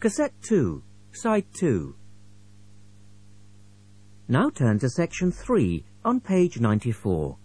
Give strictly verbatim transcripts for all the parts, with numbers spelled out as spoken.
Cassette two, Side two. Now turn to Section three on page ninety-four.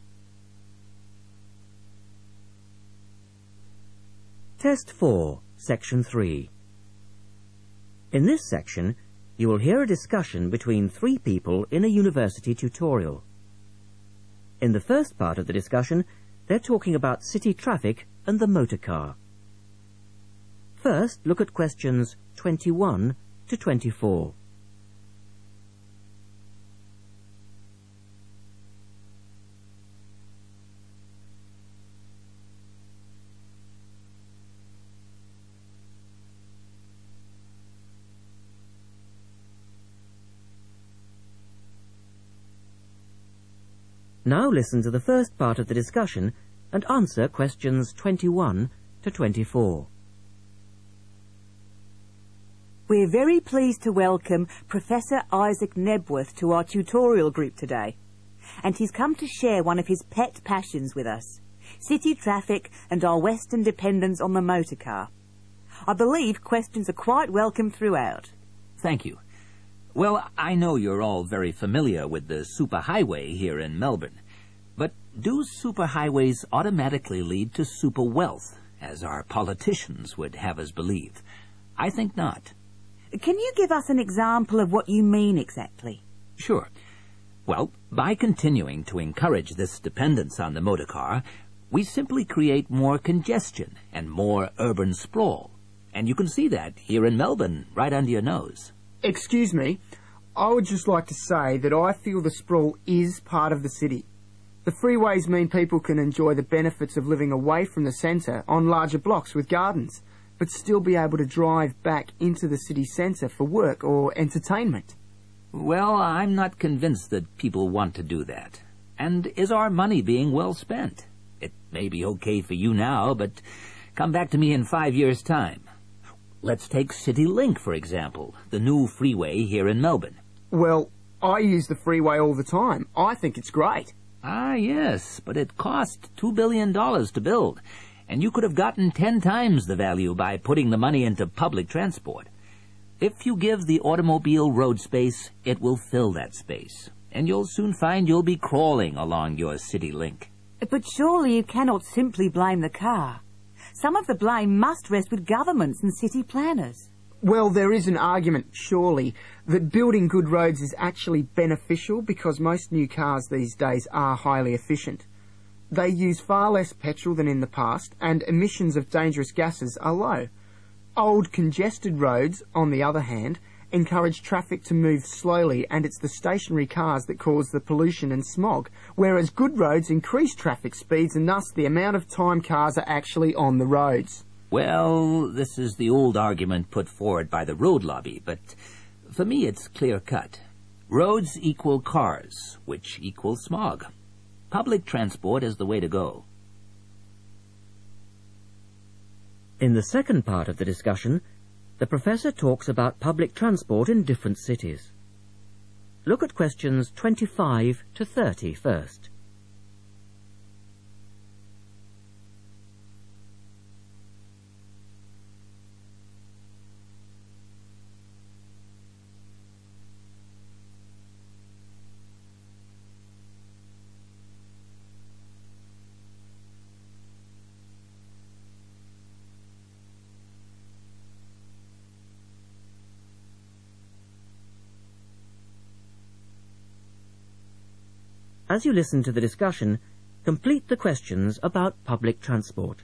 Test four, Section three. In this section, you will hear a discussion between three people in a university tutorial. In the first part of the discussion, they're talking about city traffic and the motor car. First, look at questions twenty-one to twenty-four. Now listen to the first part of the discussion and answer questions twenty-one to twenty-four. We're very pleased to welcome Professor Isaac Nebworth to our tutorial group today. And he's come to share one of his pet passions with us, city traffic and our Western dependence on the motor car. I believe questions are quite welcome throughout. Thank you. Well, I know you're all very familiar with the superhighway here in Melbourne, but do superhighways automatically lead to super wealth, as our politicians would have us believe? I think not. Can you give us an example of what you mean exactly? Sure. Well, by continuing to encourage this dependence on the motor car, we simply create more congestion and more urban sprawl. And you can see that here in Melbourne, right under your nose. Excuse me, I would just like to say that I feel the sprawl is part of the city. The freeways mean people can enjoy the benefits of living away from the centre on larger blocks with gardens, but still be able to drive back into the city centre for work or entertainment. Well, I'm not convinced that people want to do that. And is our money being well spent? It may be okay for you now, but come back to me in five years' time. Let's take CityLink, for example, the new freeway here in Melbourne. Well, I use the freeway all the time. I think it's great. Ah, yes, but it cost two billion dollars to build, and you could have gotten ten times the value by putting the money into public transport. If you give the automobile road space, it will fill that space, and you'll soon find you'll be crawling along your CityLink. But surely you cannot simply blame the car. Some of the blame must rest with governments and city planners. Well, there is an argument, surely, that building good roads is actually beneficial because most new cars these days are highly efficient. They use far less petrol than in the past, and emissions of dangerous gases are low. Old, congested roads, on the other hand, encourage traffic to move slowly, and it's the stationary cars that cause the pollution and smog, whereas good roads increase traffic speeds and thus the amount of time cars are actually on the roads. Well, this is the old argument put forward by the road lobby, but for me it's clear-cut. Roads equal cars, which equals smog. Public transport is the way to go. In the second part of the discussion, the professor talks about public transport in different cities. Look at questions twenty-five to thirty first. As you listen to the discussion, complete the questions about public transport.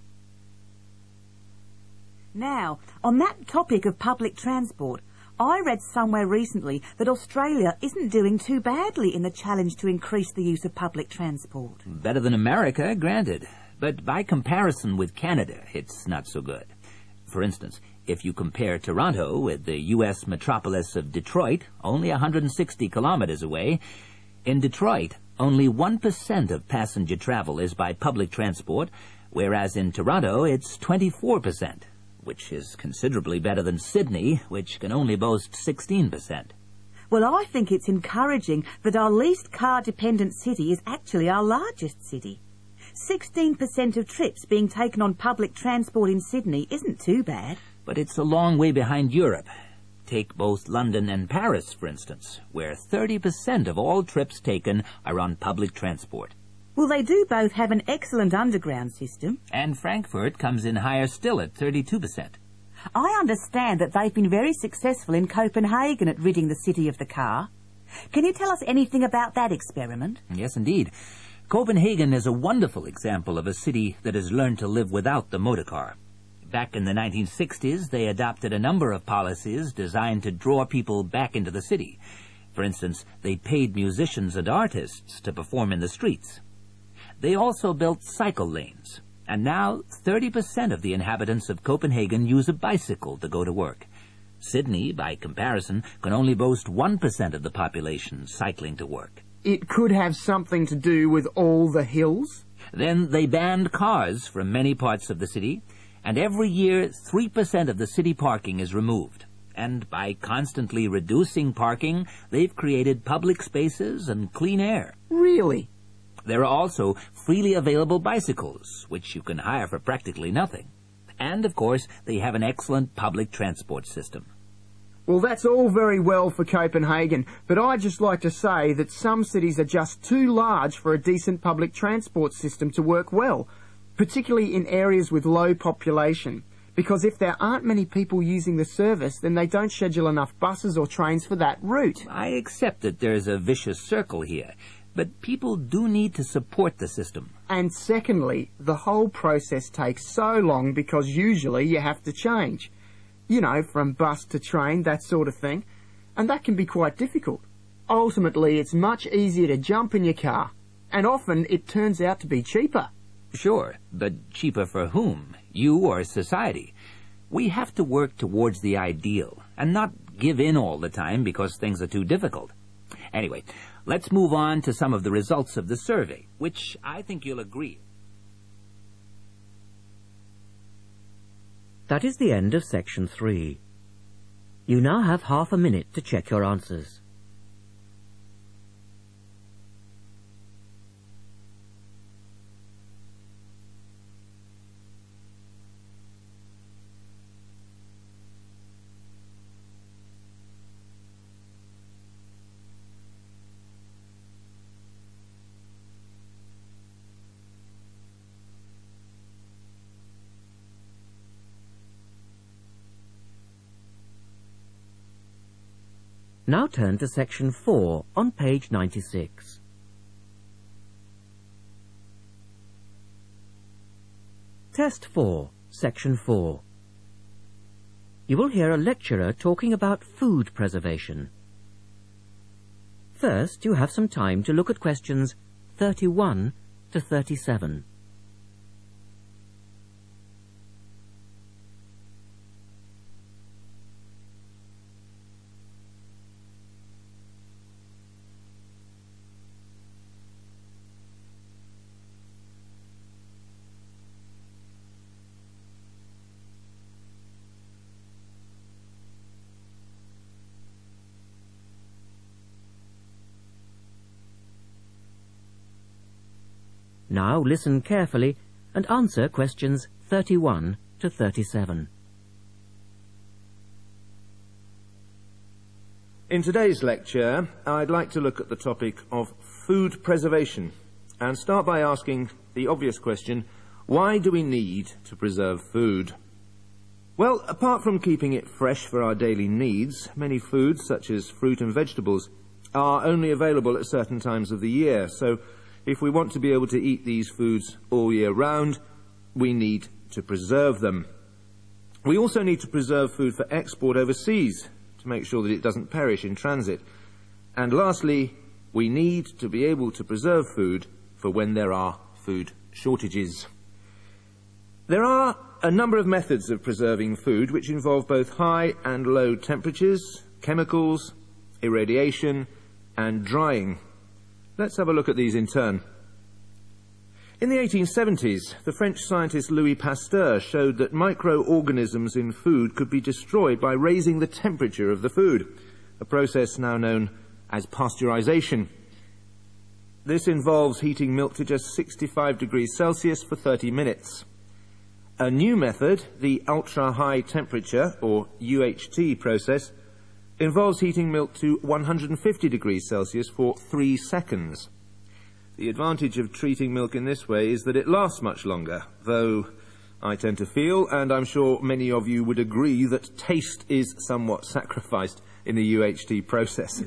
Now, on that topic of public transport, I read somewhere recently that Australia isn't doing too badly in the challenge to increase the use of public transport. Better than America, granted. But by comparison with Canada, it's not so good. For instance, if you compare Toronto with the U S metropolis of Detroit, only one hundred sixty kilometers away, in Detroit, only one percent of passenger travel is by public transport, whereas in Toronto it's twenty-four percent, which is considerably better than Sydney, which can only boast sixteen percent. Well, I think it's encouraging that our least car-dependent city is actually our largest city. sixteen percent of trips being taken on public transport in Sydney isn't too bad. but it's a long way behind Europe. Take both London and Paris, for instance, where thirty percent of all trips taken are on public transport. Well, they do both have an excellent underground system. And Frankfurt comes in higher still at thirty-two percent. I understand that they've been very successful in Copenhagen at ridding the city of the car. Can you tell us anything about that experiment? Yes, indeed. Copenhagen is a wonderful example of a city that has learned to live without the motor car. Back in the nineteen sixties, they adopted a number of policies designed to draw people back into the city. For instance, they paid musicians and artists to perform in the streets. They also built cycle lanes, and now thirty percent of the inhabitants of Copenhagen use a bicycle to go to work. Sydney, by comparison, can only boast one percent of the population cycling to work. It could have something to do with all the hills? Then they banned cars from many parts of the city, and every year three percent of the city parking is removed. And by constantly reducing parking, they've created public spaces and clean air. Really? There are also freely available bicycles, which you can hire for practically nothing. And, of course, they have an excellent public transport system. Well, that's all very well for Copenhagen, but I'd just like to say that some cities are just too large for a decent public transport system to work well, particularly in areas with low population, because if there aren't many people using the service, then they don't schedule enough buses or trains for that route. I accept that there's a vicious circle here, but people do need to support the system. And secondly, the whole process takes so long because usually you have to change. You know, from bus to train, that sort of thing. And that can be quite difficult. Ultimately, it's much easier to jump in your car, and often it turns out to be cheaper. Sure, but cheaper for whom? You or society? We have to work towards the ideal, and not give in all the time because things are too difficult. Anyway, let's move on to some of the results of the survey, which I think you'll agree. That is the end of section three. You now have half a minute to check your answers. Now turn to section four on page ninety-six. Test four, section four. You will hear a lecturer talking about food preservation. First, you have some time to look at questions thirty-one to thirty-seven. Now listen carefully and answer questions thirty-one to thirty-seven. In today's lecture, I'd like to look at the topic of food preservation and start by asking the obvious question, why do we need to preserve food? Well, apart from keeping it fresh for our daily needs, many foods, such as fruit and vegetables, are only available at certain times of the year, so if we want to be able to eat these foods all year round, we need to preserve them. We also need to preserve food for export overseas to make sure that it doesn't perish in transit. And lastly, we need to be able to preserve food for when there are food shortages. There are a number of methods of preserving food which involve both high and low temperatures, chemicals, irradiation, and drying. Let's have a look at these in turn. In the eighteen seventies, the French scientist Louis Pasteur showed that microorganisms in food could be destroyed by raising the temperature of the food, a process now known as pasteurization. This involves heating milk to just sixty-five degrees Celsius for thirty minutes. A new method, the ultra-high temperature, or U H T process, involves heating milk to one hundred fifty degrees Celsius for three seconds. The advantage of treating milk in this way is that it lasts much longer, though I tend to feel, and I'm sure many of you would agree, that taste is somewhat sacrificed in the U H T process.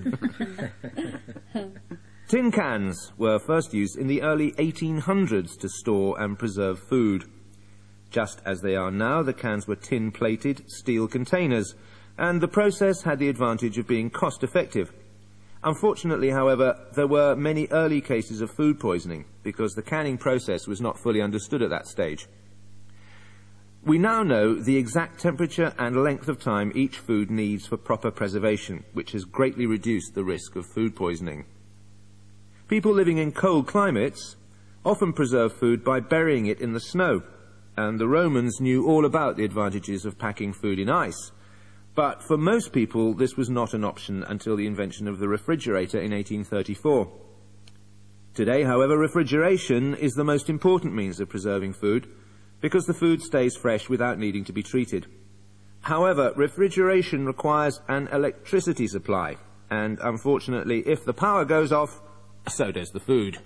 Tin cans were first used in the early eighteen hundreds to store and preserve food. Just as they are now, the cans were tin-plated steel containers, and the process had the advantage of being cost-effective. Unfortunately, however, there were many early cases of food poisoning because the canning process was not fully understood at that stage. We now know the exact temperature and length of time each food needs for proper preservation, which has greatly reduced the risk of food poisoning. People living in cold climates often preserve food by burying it in the snow, and the Romans knew all about the advantages of packing food in ice. But for most people, this was not an option until the invention of the refrigerator in eighteen thirty-four. Today, however, refrigeration is the most important means of preserving food because the food stays fresh without needing to be treated. However, refrigeration requires an electricity supply, and unfortunately, if the power goes off, so does the food.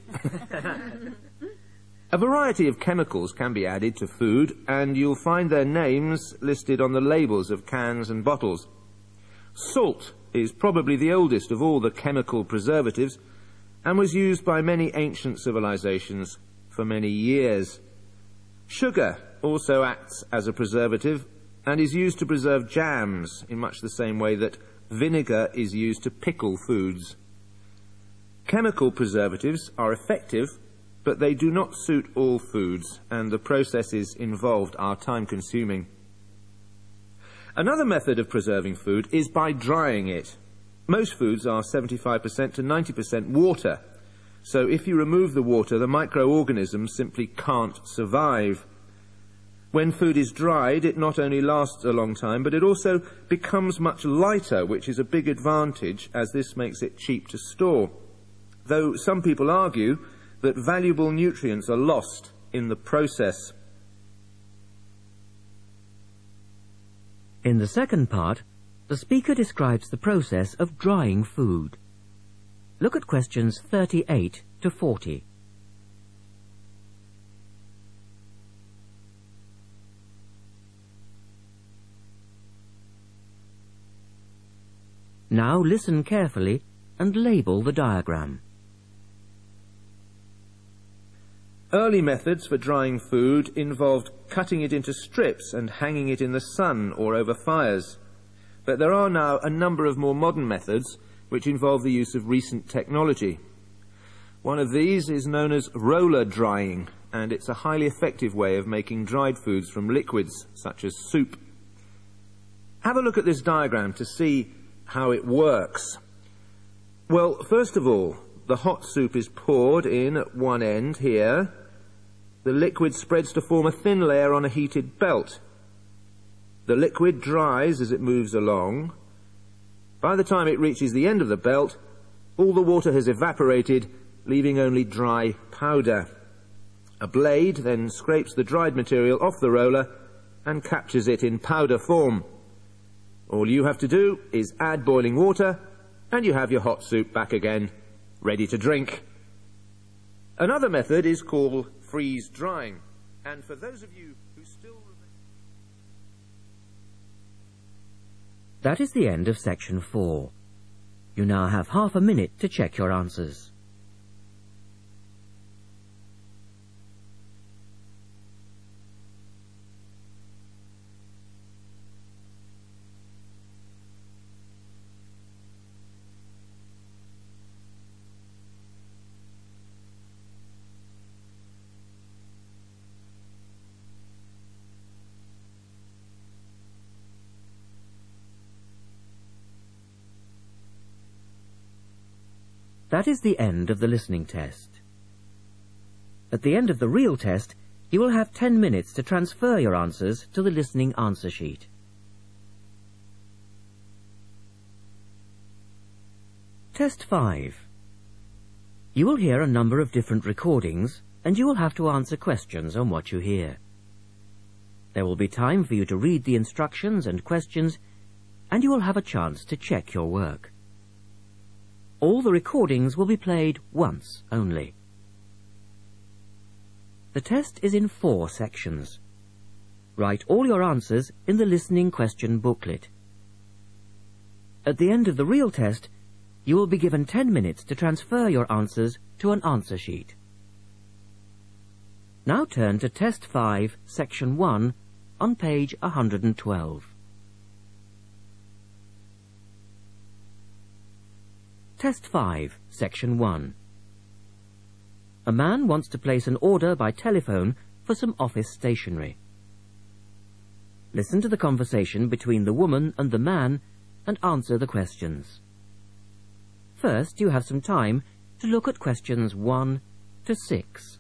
A variety of chemicals can be added to food, and you'll find their names listed on the labels of cans and bottles. Salt is probably the oldest of all the chemical preservatives and was used by many ancient civilizations for many years. Sugar also acts as a preservative and is used to preserve jams in much the same way that vinegar is used to pickle foods. Chemical preservatives are effective, but they do not suit all foods, and the processes involved are time-consuming. Another method of preserving food is by drying it. Most foods are seventy-five percent to ninety percent water, so if you remove the water, the microorganisms simply can't survive. When food is dried, it not only lasts a long time, but it also becomes much lighter, which is a big advantage, as this makes it cheap to store. Though some people argue that valuable nutrients are lost in the process. In the second part, the speaker describes the process of drying food. Look at questions thirty-eight to forty. Now listen carefully and label the diagram. Early methods for drying food involved cutting it into strips and hanging it in the sun or over fires. But there are now a number of more modern methods which involve the use of recent technology. One of these is known as roller drying, and it's a highly effective way of making dried foods from liquids, such as soup. Have a look at this diagram to see how it works. Well, first of all, the hot soup is poured in at one end here. The liquid spreads to form a thin layer on a heated belt. The liquid dries as it moves along. By the time it reaches the end of the belt, all the water has evaporated, leaving only dry powder. A blade then scrapes the dried material off the roller and captures it in powder form. All you have to do is add boiling water, and you have your hot soup back again, ready to drink. Another method is called freeze drying, and for those of you who still remember... That is the end of section four. You now have half a minute to check your answers. That is the end of the listening test. At the end of the real test, you will have ten minutes to transfer your answers to the listening answer sheet. Test five. You will hear a number of different recordings, and you will have to answer questions on what you hear. There will be time for you to read the instructions and questions, and you will have a chance to check your work. All the recordings will be played once only. The test is in four sections. Write all your answers in the listening question booklet. At the end of the real test, you will be given ten minutes to transfer your answers to an answer sheet. Now turn to Test five, Section one, on page one hundred twelve. Test five, Section one. A man wants to place an order by telephone for some office stationery. Listen to the conversation between the woman and the man and answer the questions. First, you have some time to look at questions one to six.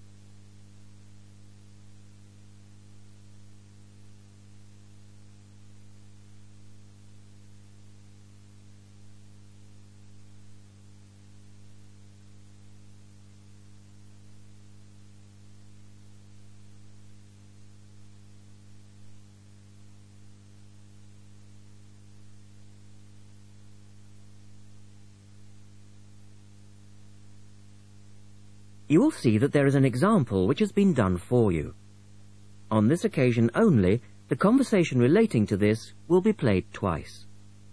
You will see that there is an example which has been done for you. On this occasion only, the conversation relating to this will be played twice.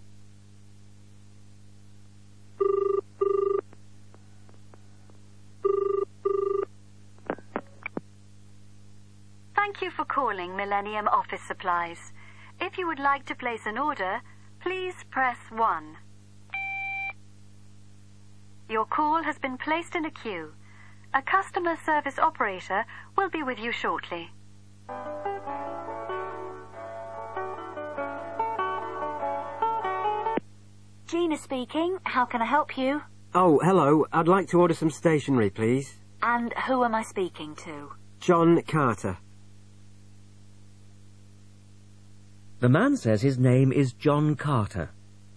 Thank you for calling Millennium Office Supplies. If you would like to place an order, please press one. Your call has been placed in a queue. A customer service operator will be with you shortly. Gina speaking. How can I help you? Oh, hello. I'd like to order some stationery, please. And who am I speaking to? John Carter. The man says his name is John Carter.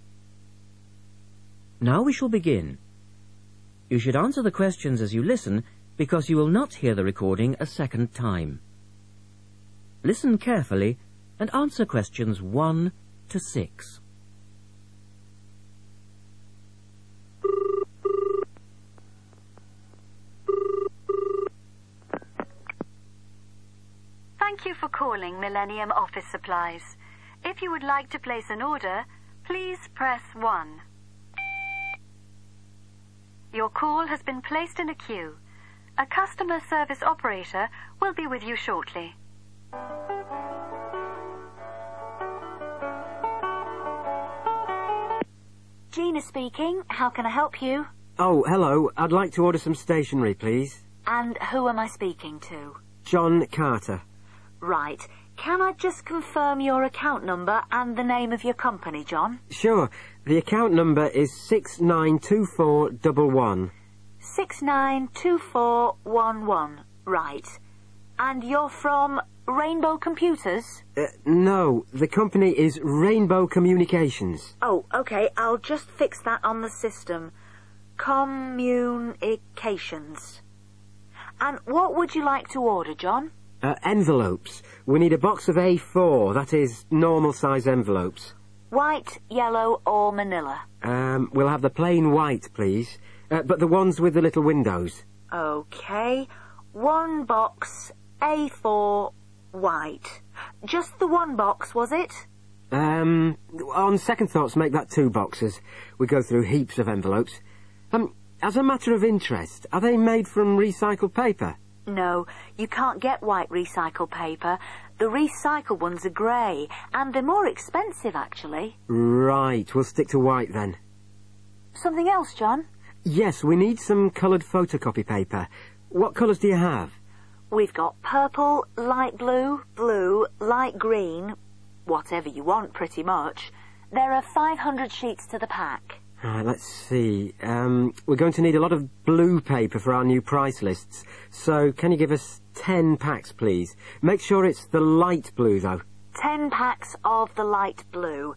Now we shall begin. You should answer the questions as you listen, because you will not hear the recording a second time. Listen carefully and answer questions one to six. Thank you for calling Millennium Office Supplies. If you would like to place an order, please press one. Your call has been placed in a queue. A customer service operator will be with you shortly. Gina speaking. How can I help you? Oh, hello. I'd like to order some stationery, please. And who am I speaking to? John Carter. Right. Can I just confirm your account number and the name of your company, John? Sure. The account number is six nine two four one one. six nine two four one one. Right. And you're from Rainbow Computers? Uh, no, the company is Rainbow Communications. Oh, okay. I'll just fix that on the system. Communications. And what would you like to order, John? Uh, envelopes. We need a box of A four, that is, normal size envelopes. White, yellow, or manila? Um, we'll have the plain white, please. Uh, but the ones with the little windows. Okay. One box, A four, white. Just the one box, was it? Um, on second thoughts, make that two boxes. We go through heaps of envelopes. Um, as a matter of interest, are they made from recycled paper? No, you can't get white recycled paper. The recycled ones are grey, and they're more expensive, actually. Right, we'll stick to white then. Something else, John? Yes, we need some coloured photocopy paper. What colours do you have? We've got purple, light blue, blue, light green, whatever you want, pretty much. There are five hundred sheets to the pack. Right, let's see. Um, we're going to need a lot of blue paper for our new price lists. So can you give us ten packs, please? Make sure it's the light blue, though. Ten packs of the light blue.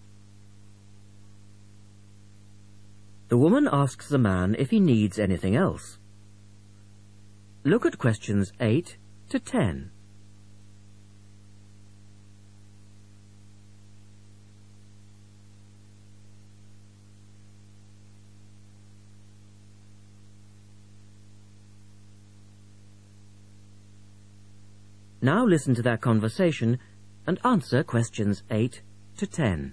The woman asks the man if he needs anything else. Look at questions eight to ten. Now listen to their conversation and answer questions eight to ten.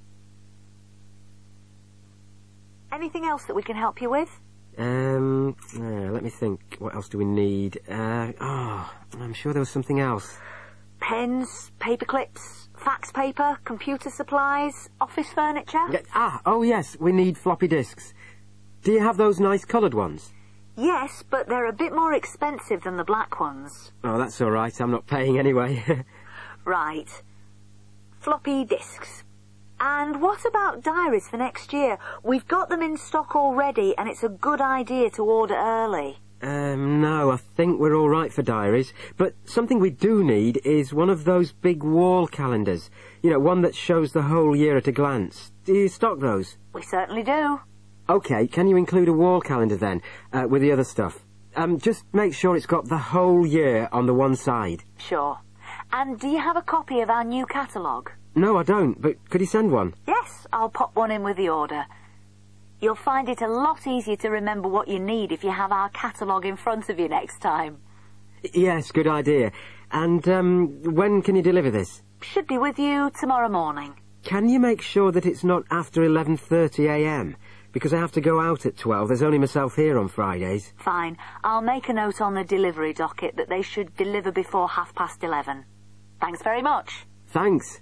Anything else that we can help you with? Um, uh, let me think. What else do we need? Uh, oh, I'm sure there was something else. Pens, paper clips, fax paper, computer supplies, office furniture? Yeah, ah, oh yes, we need floppy disks. Do you have those nice coloured ones? Yes, but they're a bit more expensive than the black ones. Oh, that's all right. I'm not paying anyway. Right. Floppy disks. And what about diaries for next year? We've got them in stock already, and it's a good idea to order early. Um, no, I think we're all right for diaries. But something we do need is one of those big wall calendars. You know, one that shows the whole year at a glance. Do you stock those? We certainly do. OK, can you include a wall calendar then, uh, with the other stuff? Um, just make sure it's got the whole year on the one side. Sure. And do you have a copy of our new catalogue? No, I don't, but could you send one? Yes, I'll pop one in with the order. You'll find it a lot easier to remember what you need if you have our catalogue in front of you next time. Yes, good idea. And um, when can you deliver this? Should be with you tomorrow morning. Can you make sure that it's not after eleven thirty a m? Because I have to go out at twelve. There's only myself here on Fridays. Fine. I'll make a note on the delivery docket that they should deliver before half past eleven. Thanks very much. Thanks.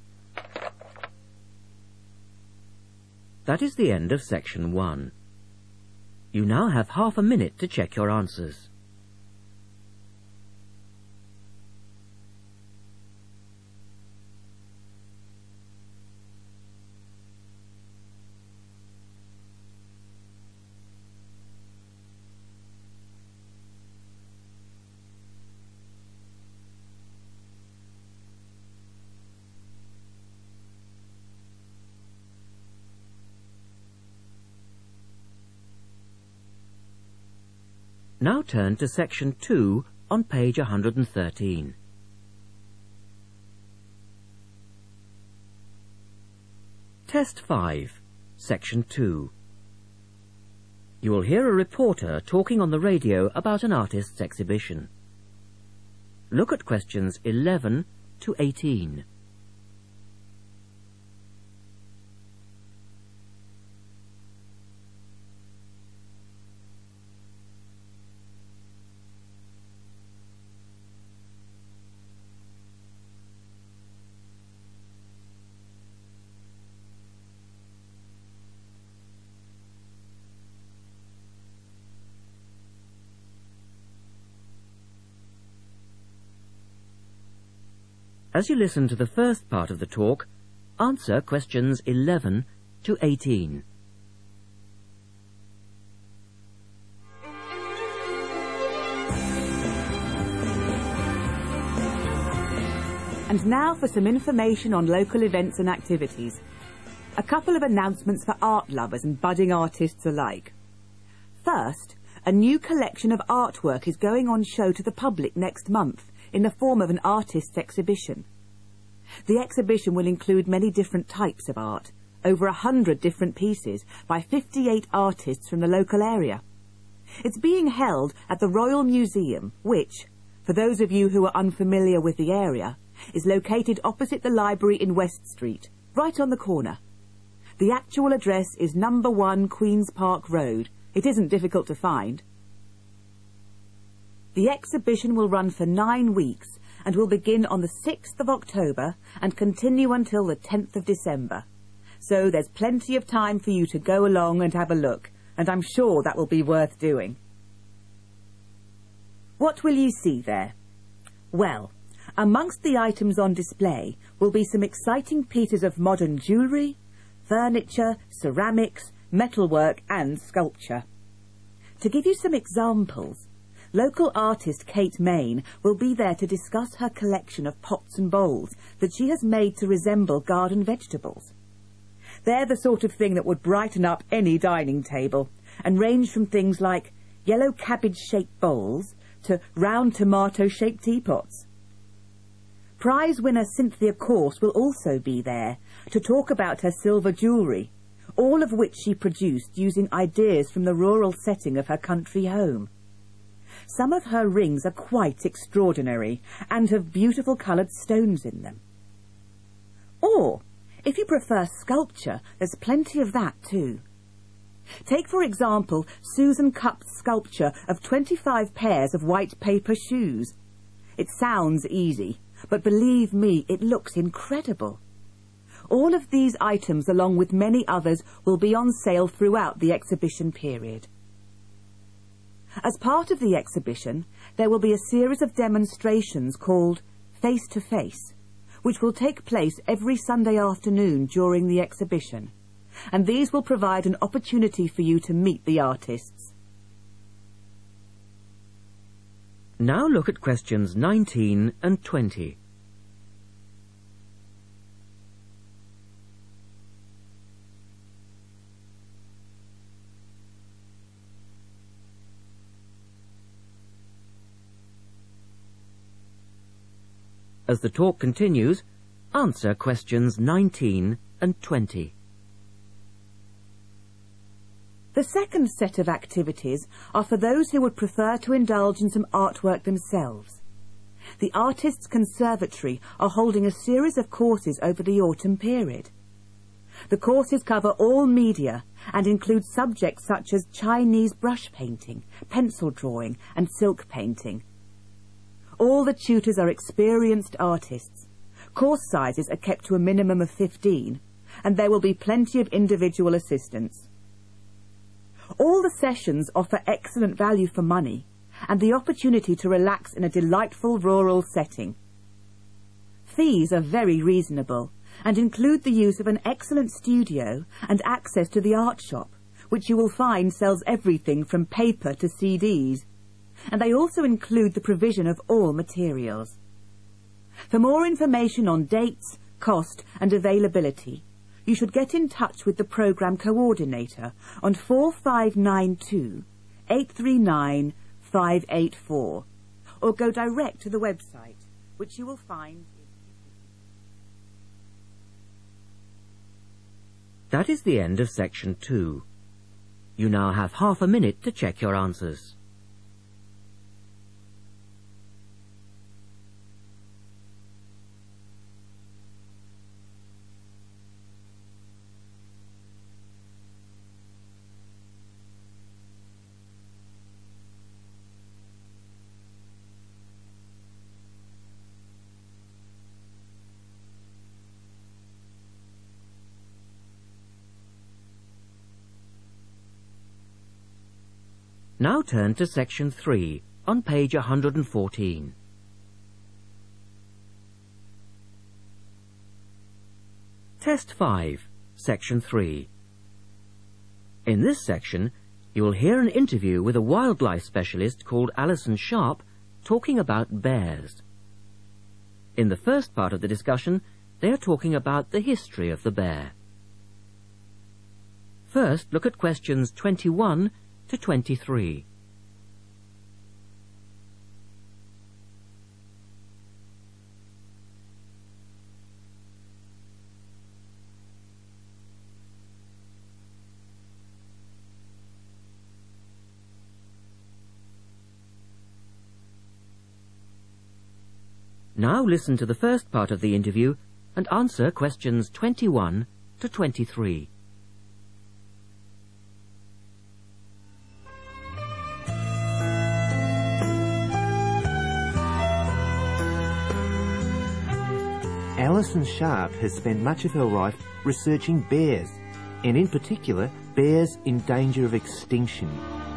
That is the end of section one. You now have half a minute to check your answers. Now turn to section two on page one hundred thirteen. Test five, section two. You will hear a reporter talking on the radio about an artist's exhibition. Look at questions eleven to eighteen. As you listen to the first part of the talk, answer questions eleven to eighteen. And now for some information on local events and activities. A couple of announcements for art lovers and budding artists alike. First, a new collection of artwork is going on show to the public next month in the form of an artist's exhibition. The exhibition will include many different types of art, over a hundred different pieces by fifty-eight artists from the local area. It's being held at the Royal Museum, which, for those of you who are unfamiliar with the area, is located opposite the library in West Street, right on the corner. The actual address is number one Queen's Park Road. It isn't difficult to find. The exhibition will run for nine weeks and will begin on the sixth of October and continue until the tenth of December. So there's plenty of time for you to go along and have a look, and I'm sure that will be worth doing. What will you see there? Well, amongst the items on display will be some exciting pieces of modern jewellery, furniture, ceramics, metalwork and sculpture. To give you some examples, local artist Kate Main will be there to discuss her collection of pots and bowls that she has made to resemble garden vegetables. They're the sort of thing that would brighten up any dining table and range from things like yellow cabbage-shaped bowls to round tomato-shaped teapots. Prize winner Cynthia Corse will also be there to talk about her silver jewellery, all of which she produced using ideas from the rural setting of her country home. Some of her rings are quite extraordinary and have beautiful coloured stones in them. Or, if you prefer sculpture, there's plenty of that too. Take, for example, Susan Cupp's sculpture of twenty-five pairs of white paper shoes. It sounds easy, but believe me, it looks incredible. All of these items, along with many others, will be on sale throughout the exhibition period. As part of the exhibition, there will be a series of demonstrations called Face to Face, which will take place every Sunday afternoon during the exhibition, and these will provide an opportunity for you to meet the artists. Now look at questions nineteen and twenty. As the talk continues, answer questions nineteen and twenty. The second set of activities are for those who would prefer to indulge in some artwork themselves. The Artists' Conservatory are holding a series of courses over the autumn period. The courses cover all media and include subjects such as Chinese brush painting, pencil drawing and silk painting. All the tutors are experienced artists. Course sizes are kept to a minimum of fifteen, and there will be plenty of individual assistance. All the sessions offer excellent value for money and the opportunity to relax in a delightful rural setting. Fees are very reasonable and include the use of an excellent studio and access to the art shop, which you will find sells everything from paper to C Ds. And they also include the provision of all materials. For more information on dates, cost and availability, you should get in touch with the programme coordinator on four five nine two, eight three nine, five eight four, or go direct to the website, which you will find. That is the end of section two. You now have half a minute to check your answers. Now turn to section three, on page one hundred fourteen. Test five, section three. In this section, you will hear an interview with a wildlife specialist called Alison Sharp talking about bears. In the first part of the discussion, they are talking about the history of the bear. First, look at questions twenty-one to twenty-three. Now listen to the first part of the interview and answer questions twenty-one to twenty-three. Alison Sharp has spent much of her life researching bears, and in particular, bears in danger of extinction.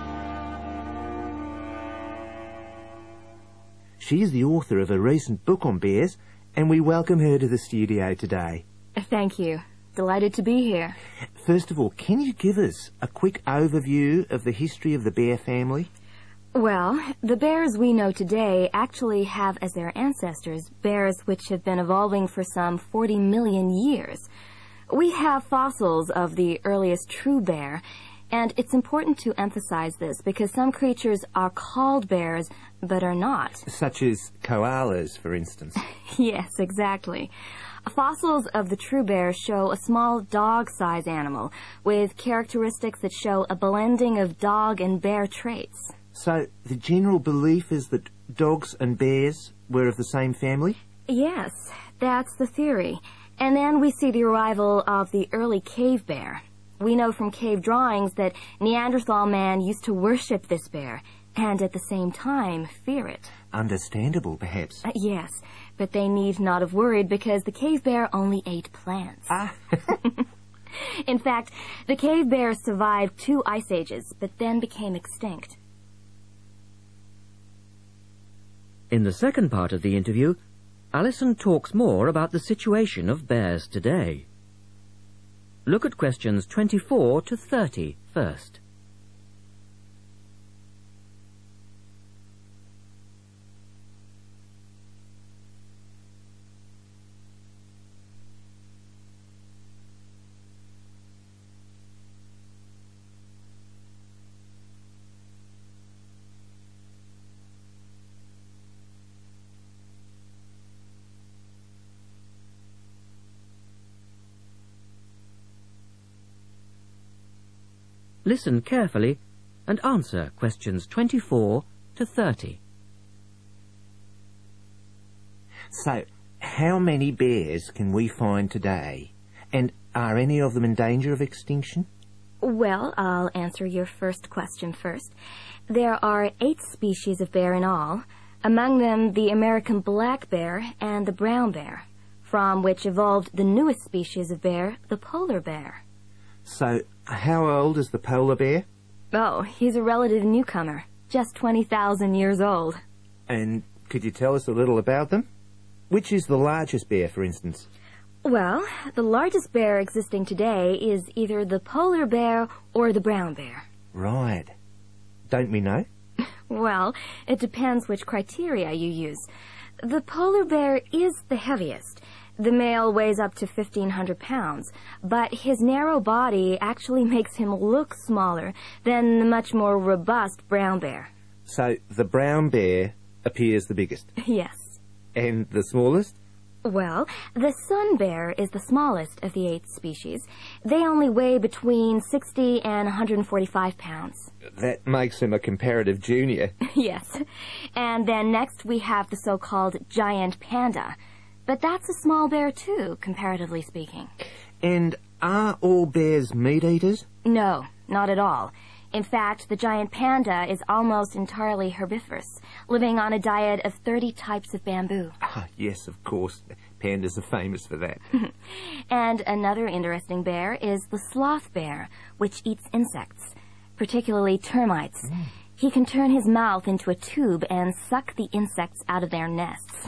She is the author of a recent book on bears, and we welcome her to the studio today. Thank you. Delighted to be here. First of all, can you give us a quick overview of the history of the bear family? Well, the bears we know today actually have as their ancestors bears which have been evolving for some forty million years. We have fossils of the earliest true bear, and it's important to emphasize this because some creatures are called bears but are not. Such as koalas, for instance. Yes, exactly. Fossils of the true bear show a small dog-sized animal with characteristics that show a blending of dog and bear traits. So the general belief is that dogs and bears were of the same family? Yes, that's the theory. And then we see the arrival of the early cave bear. We know from cave drawings that Neanderthal man used to worship this bear, and at the same time fear it. Understandable, perhaps. Uh, yes, but they need not have worried because the cave bear only ate plants. Ah. In fact, the cave bear survived two ice ages, but then became extinct. In the second part of the interview, Alison talks more about the situation of bears today. Look at questions twenty-four to thirty first. Listen carefully and answer questions twenty-four to thirty. So, how many bears can we find today? And are any of them in danger of extinction? Well, I'll answer your first question first. There are eight species of bear in all, among them the American black bear and the brown bear, from which evolved the newest species of bear, the polar bear. So, how old is the polar bear? Oh, he's a relative newcomer, just twenty thousand years old. And could you tell us a little about them? Which is the largest bear, for instance? Well, the largest bear existing today is either the polar bear or the brown bear. Right. Don't we know? Well, it depends which criteria you use. The polar bear is the heaviest. The male weighs up to fifteen hundred pounds, but his narrow body actually makes him look smaller than the much more robust brown bear. So the brown bear appears the biggest? Yes. And the smallest? Well, the sun bear is the smallest of the eight species. They only weigh between sixty and one hundred forty-five pounds. That makes him a comparative junior. Yes. And then next we have the so-called giant panda. But that's a small bear too, comparatively speaking. And are all bears meat eaters? No, not at all. In fact, the giant panda is almost entirely herbivorous, living on a diet of thirty types of bamboo. Ah, yes, of course. Pandas are famous for that. And another interesting bear is the sloth bear, which eats insects, particularly termites. Mm. He can turn his mouth into a tube and suck the insects out of their nests.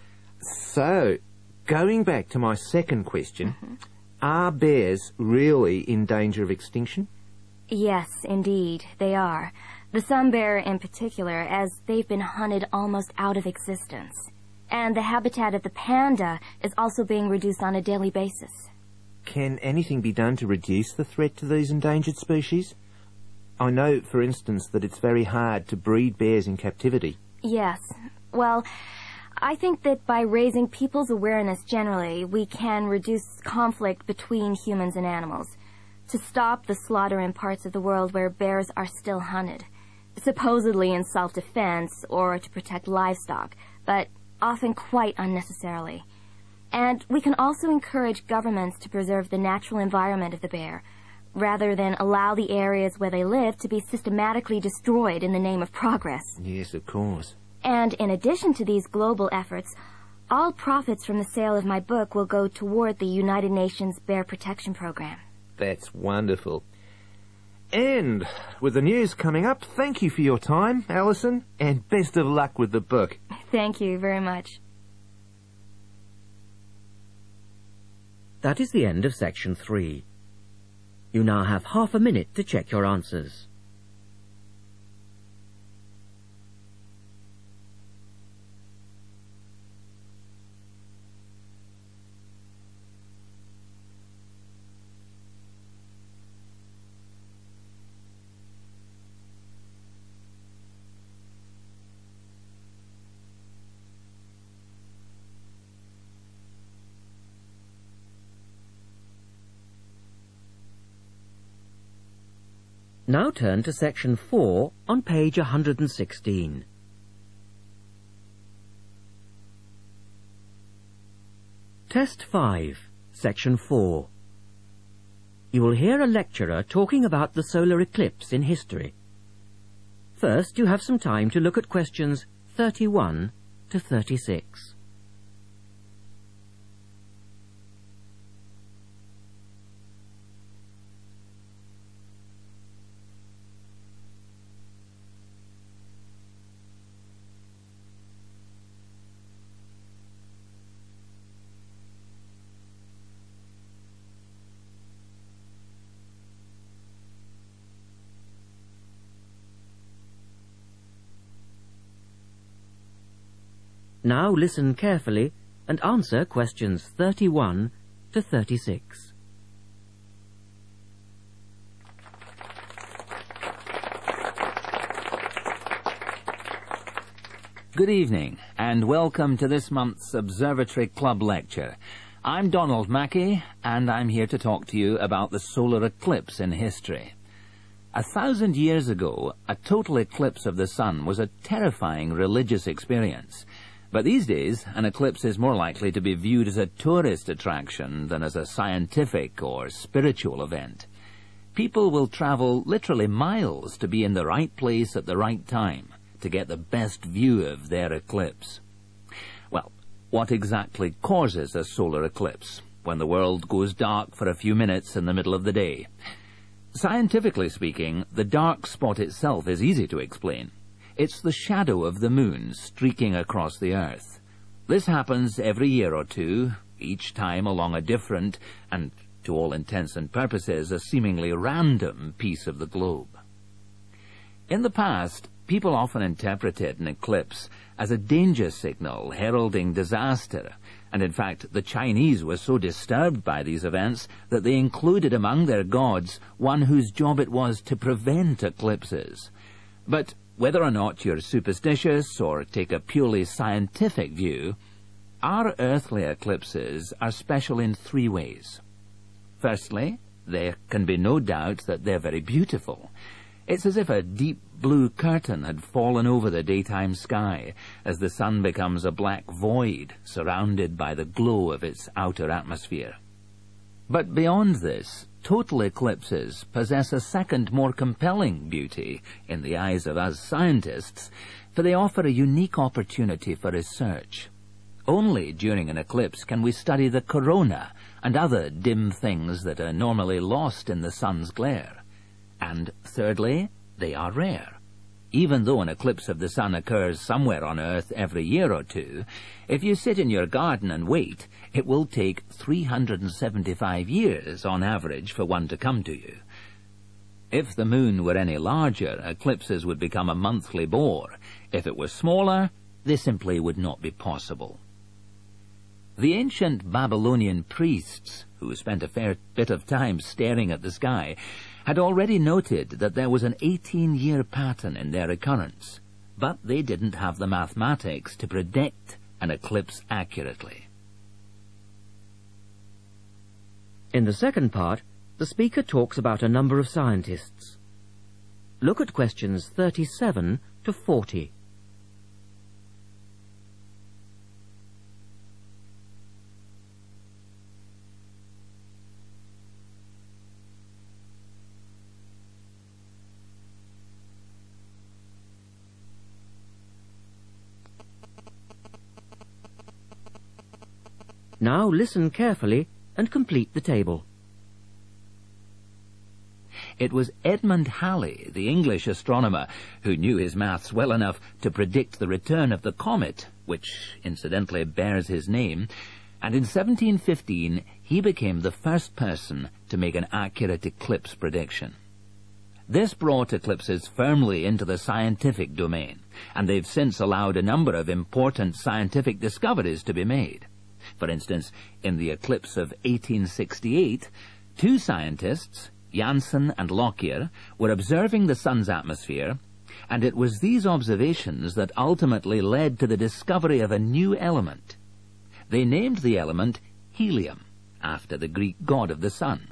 So, going back to my second question, mm-hmm. Are bears really in danger of extinction? Yes, indeed, they are. The sun bear in particular, as they've been hunted almost out of existence. And the habitat of the panda is also being reduced on a daily basis. Can anything be done to reduce the threat to these endangered species? I know, for instance, that it's very hard to breed bears in captivity. Yes. Well, I think that by raising people's awareness generally, we can reduce conflict between humans and animals, to stop the slaughter in parts of the world where bears are still hunted, supposedly in self-defense or to protect livestock, but often quite unnecessarily. And we can also encourage governments to preserve the natural environment of the bear, rather than allow the areas where they live to be systematically destroyed in the name of progress. Yes, of course. And in addition to these global efforts, all profits from the sale of my book will go toward the United Nations Bear Protection Program. That's wonderful. And with the news coming up, thank you for your time, Alison, and best of luck with the book. Thank you very much. That is the end of section three. You now have half a minute to check your answers. Now turn to section four on page one hundred sixteen. Test five, section four. You will hear a lecturer talking about the solar eclipse in history. First, you have some time to look at questions thirty-one to thirty-six. Now listen carefully and answer questions thirty-one to thirty-six. Good evening, and welcome to this month's Observatory Club lecture. I'm Donald Mackey, and I'm here to talk to you about the solar eclipse in history. A thousand years ago, a total eclipse of the sun was a terrifying religious experience. But these days, an eclipse is more likely to be viewed as a tourist attraction than as a scientific or spiritual event. People will travel literally miles to be in the right place at the right time to get the best view of their eclipse. Well, what exactly causes a solar eclipse when the world goes dark for a few minutes in the middle of the day? Scientifically speaking, the dark spot itself is easy to explain. It's the shadow of the moon streaking across the Earth. This happens every year or two, each time along a different, and to all intents and purposes, a seemingly random piece of the globe. In the past, people often interpreted an eclipse as a danger signal heralding disaster, and in fact the Chinese were so disturbed by these events that they included among their gods one whose job it was to prevent eclipses. But whether or not you're superstitious or take a purely scientific view, our earthly eclipses are special in three ways. Firstly, there can be no doubt that they're very beautiful. It's as if a deep blue curtain had fallen over the daytime sky as the sun becomes a black void surrounded by the glow of its outer atmosphere. But beyond this, total eclipses possess a second, more compelling beauty in the eyes of us scientists, for they offer a unique opportunity for research. Only during an eclipse can we study the corona and other dim things that are normally lost in the sun's glare. And thirdly, they are rare. Even though an eclipse of the sun occurs somewhere on Earth every year or two, if you sit in your garden and wait, it will take three hundred seventy-five years on average for one to come to you. If the moon were any larger, eclipses would become a monthly bore. If it were smaller, they simply would not be possible. The ancient Babylonian priests, who spent a fair bit of time staring at the sky, had already noted that there was an eighteen-year pattern in their occurrence, but they didn't have the mathematics to predict an eclipse accurately. In the second part, the speaker talks about a number of scientists. Look at questions thirty-seven to forty. Now listen carefully and complete the table. It was Edmund Halley, the English astronomer, who knew his maths well enough to predict the return of the comet, which incidentally bears his name, and in seventeen fifteen he became the first person to make an accurate eclipse prediction. This brought eclipses firmly into the scientific domain, and they've since allowed a number of important scientific discoveries to be made. For instance, in the eclipse of eighteen sixty-eight, two scientists, Janssen and Lockyer, were observing the sun's atmosphere, and it was these observations that ultimately led to the discovery of a new element. They named the element helium, after the Greek god of the sun.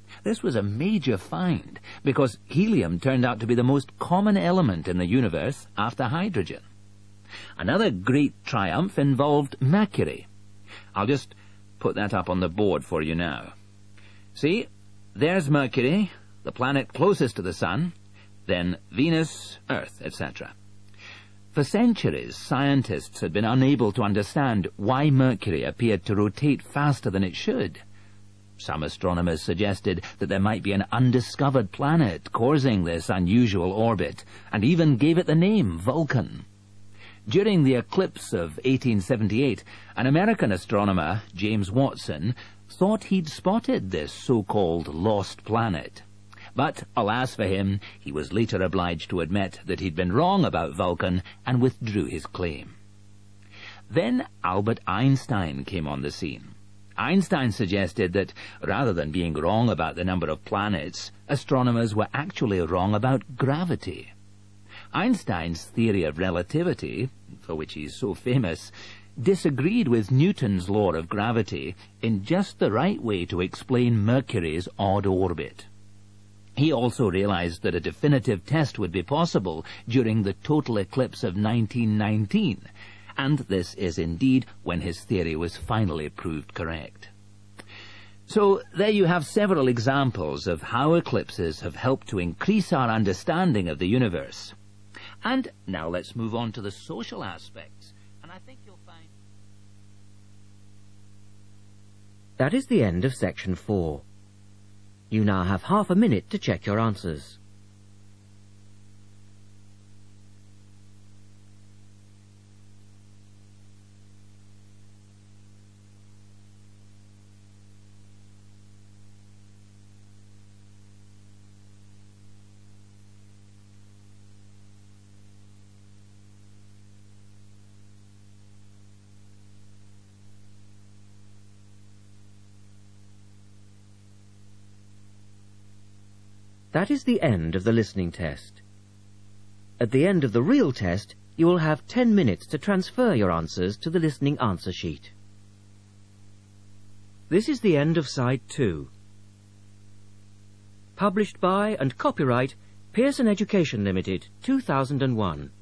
This was a major find, because helium turned out to be the most common element in the universe after hydrogen. Another great triumph involved Mercury. I'll just put that up on the board for you now. See, there's Mercury, the planet closest to the Sun, then Venus, Earth, et cetera. For centuries, scientists had been unable to understand why Mercury appeared to rotate faster than it should. Some astronomers suggested that there might be an undiscovered planet causing this unusual orbit, and even gave it the name Vulcan. During the eclipse of eighteen seventy-eight, an American astronomer, James Watson, thought he'd spotted this so-called lost planet. But, alas for him, he was later obliged to admit that he'd been wrong about Vulcan and withdrew his claim. Then Albert Einstein came on the scene. Einstein suggested that, rather than being wrong about the number of planets, astronomers were actually wrong about gravity. Einstein's theory of relativity, for which he's so famous, disagreed with Newton's law of gravity in just the right way to explain Mercury's odd orbit. He also realized that a definitive test would be possible during the total eclipse of nineteen nineteen, and this is indeed when his theory was finally proved correct. So there you have several examples of how eclipses have helped to increase our understanding of the universe. And now let's move on to the social aspects, and I think you'll find... That is the end of section four. You now have half a minute to check your answers. That is the end of the listening test. At the end of the real test, you will have ten minutes to transfer your answers to the listening answer sheet. This is the end of side two. Published by and copyright Pearson Education Limited, two thousand one.